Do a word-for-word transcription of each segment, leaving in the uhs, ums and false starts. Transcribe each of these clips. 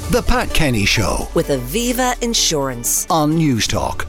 The Pat Kenny Show with Aviva Insurance on Newstalk.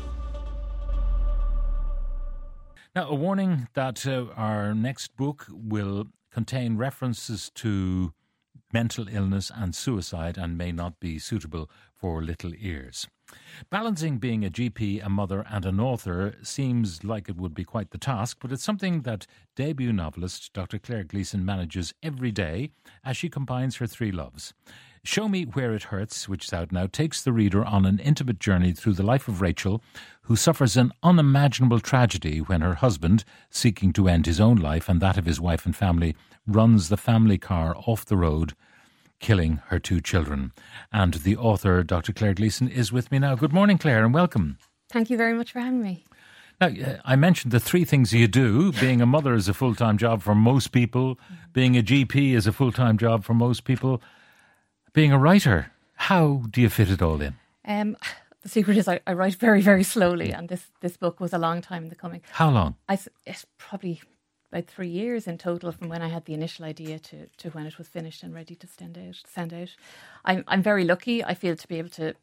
Now, a warning that uh, our next book will contain references to mental illness and suicide and may not be suitable for little ears. Balancing being a G P, a mother and an author seems like it would be quite the task, but it's something that debut novelist Doctor Claire Gleeson manages every day as she combines her three loves. Show Me Where It Hurts, which is out now, takes the reader on an intimate journey through the life of Rachel, who suffers an unimaginable tragedy when her husband, seeking to end his own life and that of his wife and family, runs the family car off the road, killing her two children. And the author, Doctor Claire Gleeson, is with me now. Good morning, Claire, and welcome. Thank you very much for having me. Now, uh, I mentioned the three things you do. Being a mother is a full-time job for most people. Being a G P is a full-time job for most people. Being a writer, how do you fit it all in? Um, the secret is I, I write very, very slowly, and this, this book was a long time in the coming. How long? I, it's probably about three years in total from when I had the initial idea to, to when it was finished and ready to send out. Send out. I'm I'm very lucky, I feel, to be able to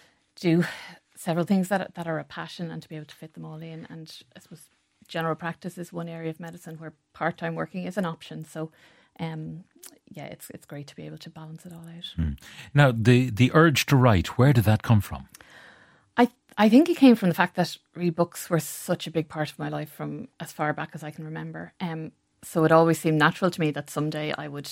do several things that that are a passion and to be able to fit them all in. And I suppose general practice is one area of medicine where part-time working is an option. So Um, yeah, it's it's great to be able to balance it all out. Mm. Now, the, the urge to write, where did that come from? I I think it came from the fact that really books were such a big part of my life from as far back as I can remember. Um, so it always seemed natural to me that someday I would,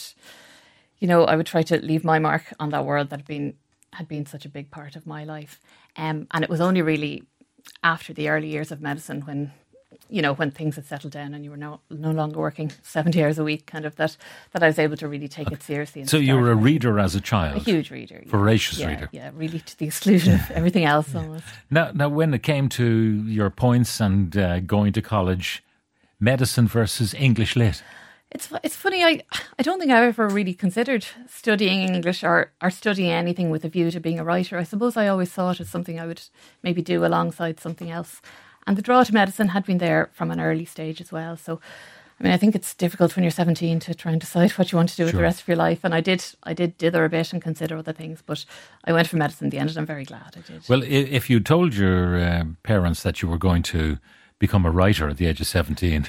you know, I would try to leave my mark on that world that had been had been such a big part of my life. Um, and it was only really after the early years of medicine when, you know, when things had settled down and you were no, no longer working seventy hours a week, kind of, that, that I was able to really take okay. it seriously. And so you were a writing. reader as a child? A huge reader. Yeah. Voracious yeah, reader. Yeah, really to the exclusion of everything else almost. Now, now, when it came to your points and uh, going to college, medicine versus English lit? It's it's funny, I I don't think I ever really considered studying English or, or studying anything with a view to being a writer. I suppose I always saw it as something I would maybe do alongside something else. And the draw to medicine had been there from an early stage as well. So, I mean, I think it's difficult when you're seventeen to try and decide what you want to do with sure. the rest of your life. And I did I did dither a bit and consider other things, but I went for medicine in the end, and I'm very glad I did. Well, if you told your uh, parents that you were going to become a writer at the age of seventeen,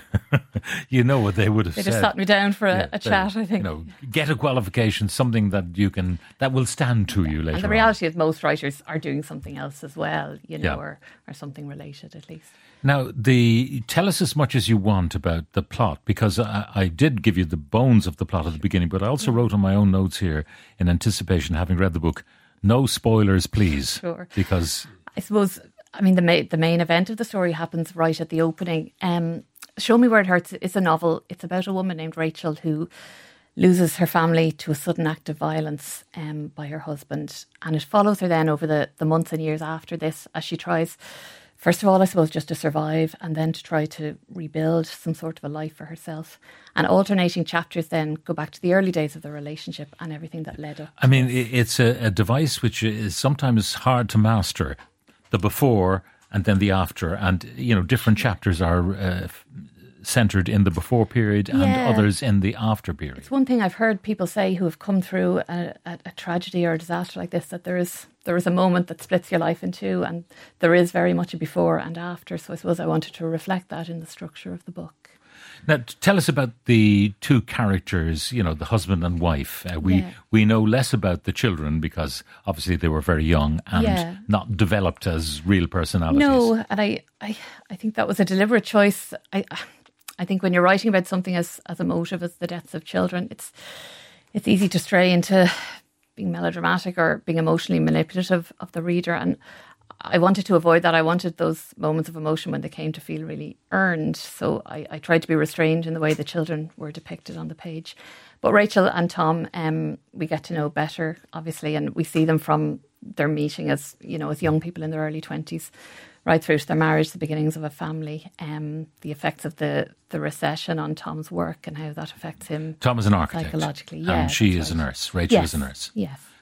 you know what they would have they said. They just sat me down for a, yeah, a chat, I think. You know, get a qualification, something that you can, that will stand to yeah. you later And the reality on. is most writers are doing something else as well, you know, yeah. or, or something related at least. Now, the tell us as much as you want about the plot, because I, I did give you the bones of the plot at the beginning, but I also mm. wrote on my own notes here in anticipation, having read the book, no spoilers, please. Sure. Because I suppose, I mean, the, ma- the main event of the story happens right at the opening. Um, Show Me Where It Hurts is a novel. It's about a woman named Rachel who loses her family to a sudden act of violence um, by her husband. And it follows her then over the, the months and years after this as she tries, first of all, I suppose, just to survive and then to try to rebuild some sort of a life for herself. And alternating chapters then go back to the early days of the relationship and everything that led up. I mean, it's a, a device which is sometimes hard to master. The before and then the after, and you know, different chapters are uh, centred in the before period and yeah. others in the after period. It's one thing I've heard people say who have come through a, a, a tragedy or a disaster like this, that there is there is a moment that splits your life in two, and there is very much a before and after. So I suppose I wanted to reflect that in the structure of the book. Now, tell us about the two characters, you know, the husband and wife. Uh, we yeah. we know less about the children because obviously they were very young and yeah. not developed as real personalities. No, and I, I, I think that was a deliberate choice. I I think when you're writing about something as, as emotive as the deaths of children, it's it's easy to stray into being melodramatic or being emotionally manipulative of the reader. And I wanted to avoid that. I wanted those moments of emotion when they came to feel really earned. So I, I tried to be restrained in the way the children were depicted on the page. But Rachel and Tom, um, we get to know better, obviously, and we see them from their meeting as, you know, as young people in their early twenties, right through to their marriage, the beginnings of a family, um, the effects of the, the recession on Tom's work and how that affects him. Tom is an architect. Psychologically, yeah. And she is right. a nurse. Rachel yes, is a nurse. Yes.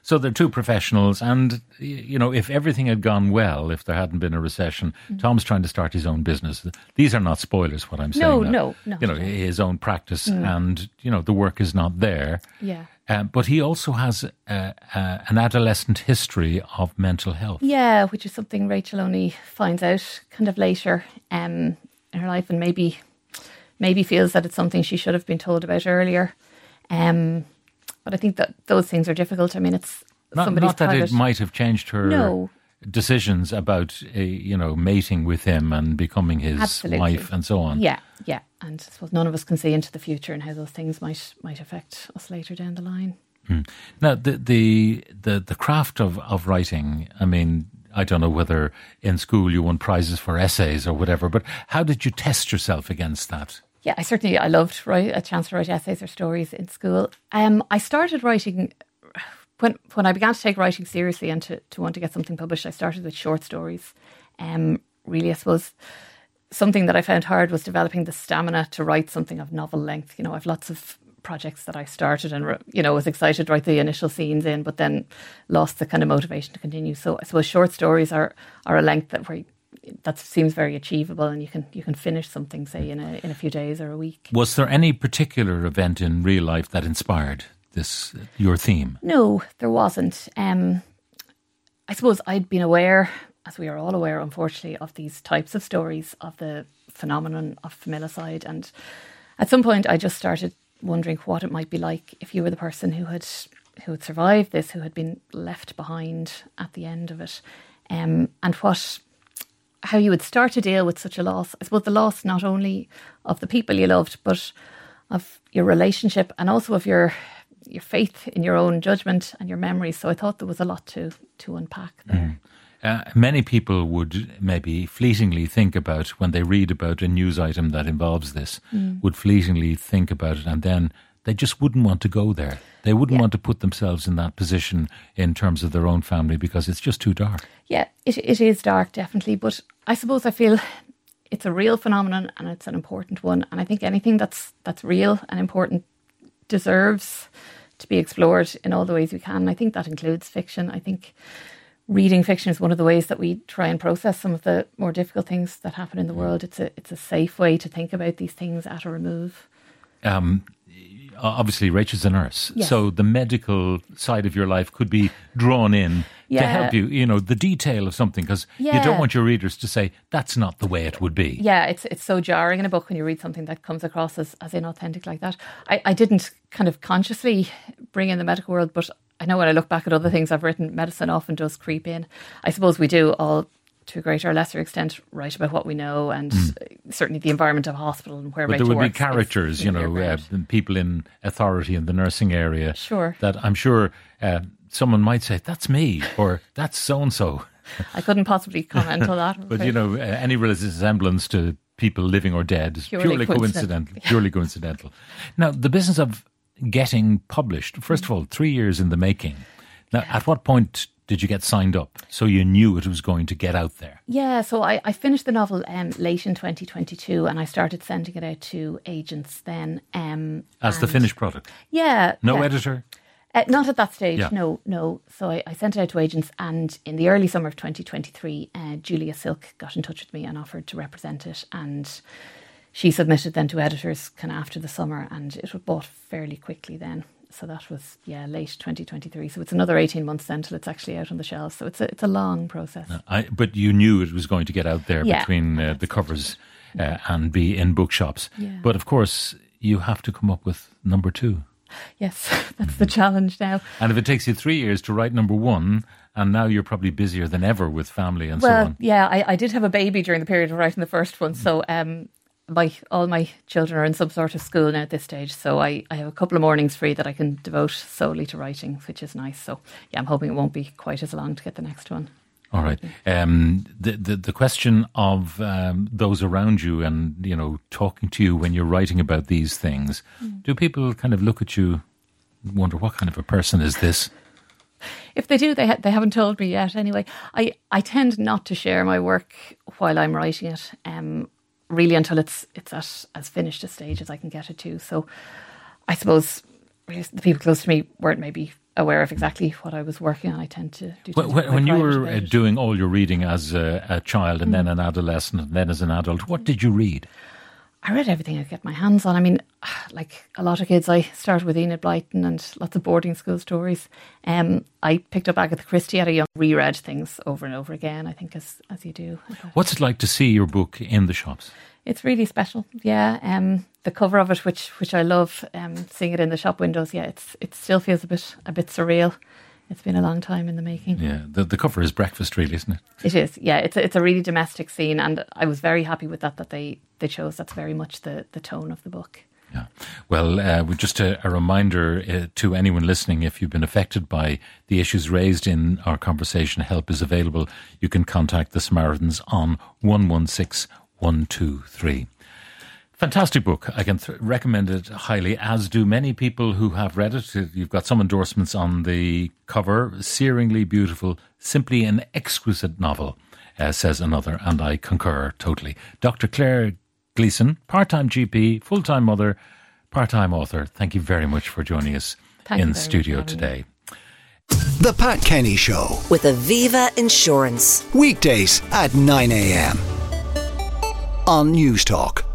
So they're two professionals, and, you know, if everything had gone well, if there hadn't been a recession, mm. Tom's trying to start his own business. These are not spoilers, what I'm saying. No, now. no, no. You know, his own practice, mm. and, you know, the work is not there. Yeah. Um, but he also has uh, uh, an adolescent history of mental health. Yeah, which is something Rachel only finds out kind of later um, in her life, and maybe maybe feels that it's something she should have been told about earlier. Um, but I think that those things are difficult. I mean, it's not, somebody's not that private. It might have changed her no. decisions about, uh, you know, mating with him and becoming his Absolutely. wife and so on. Yeah, yeah. And I suppose none of us can see into the future and how those things might might affect us later down the line. Mm. Now, the, the the the craft of, of writing, I mean, I don't know whether in school you won prizes for essays or whatever, but how did you test yourself against that? Yeah, I certainly, I loved write, a chance to write essays or stories in school. Um, I started writing, when when I began to take writing seriously and to, to want to get something published, I started with short stories. Um, really, I suppose, something that I found hard was developing the stamina to write something of novel length. You know, I've lots of projects that I started and, you know, was excited to write the initial scenes in, but then lost the kind of motivation to continue. So I suppose short stories are, are a length that where that seems very achievable, and you can you can finish something, say, in a in a few days or a week. Was there any particular event in real life that inspired this, your theme? No, there wasn't. Um, I suppose I'd been aware, as we are all aware, unfortunately, of these types of stories, of the phenomenon of familicide, and at some point I just started wondering what it might be like if you were the person who had who had survived this, who had been left behind at the end of it, um, and what. how you would start to deal with such a loss. I suppose the loss not only of the people you loved, but of your relationship and also of your your faith in your own judgment and your memories. So I thought there was a lot to to unpack there. Mm. Uh, many people would maybe fleetingly think about, when they read about a news item that involves this, mm. would fleetingly think about it, and then they just wouldn't want to go there. They wouldn't yeah. want to put themselves in that position in terms of their own family, because it's just too dark. Yeah, it it is dark, definitely. But I suppose I feel it's a real phenomenon, and it's an important one. And I think anything that's that's real and important deserves to be explored in all the ways we can. I think that includes fiction. I think reading fiction is one of the ways that we try and process some of the more difficult things that happen in the world. It's a it's a safe way to think about these things at a remove. Um. Obviously, Rachel's a nurse, yes. so the medical side of your life could be drawn in yeah. to help you, you know, the detail of something, because yeah. you don't want your readers to say, that's not the way it would be. Yeah, it's it's so jarring in a book when you read something that comes across as, as inauthentic like that. I, I didn't kind of consciously bring in the medical world, but I know when I look back at other things I've written, medicine often does creep in. I suppose we do all, to a greater or lesser extent, write about what we know, and mm. certainly the environment of hospital and where but Rachel there would works, be characters, it's, you know, uh, people in authority in the nursing area. Sure. That I'm sure uh, someone might say, that's me, or that's so-and-so. I couldn't possibly comment on that. But, you know, uh, any resemblance to people living or dead is purely, purely coincidental. Yeah. Purely coincidental. Now, the business of getting published, first of all, three years in the making. Now, at what point did you get signed up so you knew it was going to get out there? Yeah, so I, I finished the novel um, late in twenty twenty-two, and I started sending it out to agents then. Um, As the finished product? Yeah. No yeah. editor? Uh, not at that stage, yeah. no, no. So I, I sent it out to agents, and in the early summer of twenty twenty-three, uh, Julia Silk got in touch with me and offered to represent it, and she submitted then to editors kind of after the summer, and it was bought fairly quickly then. So that was, yeah, late twenty twenty-three. So it's another eighteen months then till it's actually out on the shelves. So it's a, it's a long process. I, but you knew it was going to get out there yeah, between uh, the covers uh, and be in bookshops. Yeah. But of course, you have to come up with number two. Yes, that's the challenge now. And if it takes you three years to write number one, and now you're probably busier than ever with family and well, so on. Yeah, I, I did have a baby during the period of writing the first one. So um, my all my children are in some sort of school now at this stage. So I, I have a couple of mornings free that I can devote solely to writing, which is nice. So yeah, I'm hoping it won't be quite as long to get the next one. All right. Um, the, the the question of um, those around you and, you know, talking to you when you're writing about these things, mm. do people kind of look at you and wonder, what kind of a person is this? If they do, they ha- they haven't told me yet. Anyway, I, I tend not to share my work while I'm writing it, um, really until it's it's at as finished a stage as I can get it to. So I suppose the people close to me weren't maybe aware of exactly what I was working on. I tend to do When, when, when you were uh, doing all your reading as a, a child and mm. then an adolescent and then as an adult, what did you read? I read everything I could get my hands on. I mean, like a lot of kids, I started with Enid Blyton and lots of boarding school stories. Um, I picked up Agatha Christie at a young, reread things over and over again, I think, as as you do. What's it like to see your book in the shops? It's really special, yeah. Um, the cover of it, which which I love, um, seeing it in the shop windows, yeah, it's it still feels a bit a bit surreal. It's been a long time in the making. Yeah, the the cover is breakfast, really, isn't it? It is, yeah. It's a, it's a really domestic scene, and I was very happy with that, that they, they chose. That's very much the, the tone of the book. Yeah. Well, uh, just a, a reminder uh, to anyone listening, if you've been affected by the issues raised in our conversation, help is available. You can contact the Samaritans on one one six one two three. Fantastic book. I can th- recommend it highly, as do many people who have read it. You've got some endorsements on the cover. Searingly beautiful, simply an exquisite novel, uh, says another, and I concur totally. Doctor Claire Gleeson, part-time G P, full-time mother, part-time author. Thank you very much for joining us Thank in studio today. The Pat Kenny Show. With Aviva Insurance. Weekdays at nine a.m. on News Talk.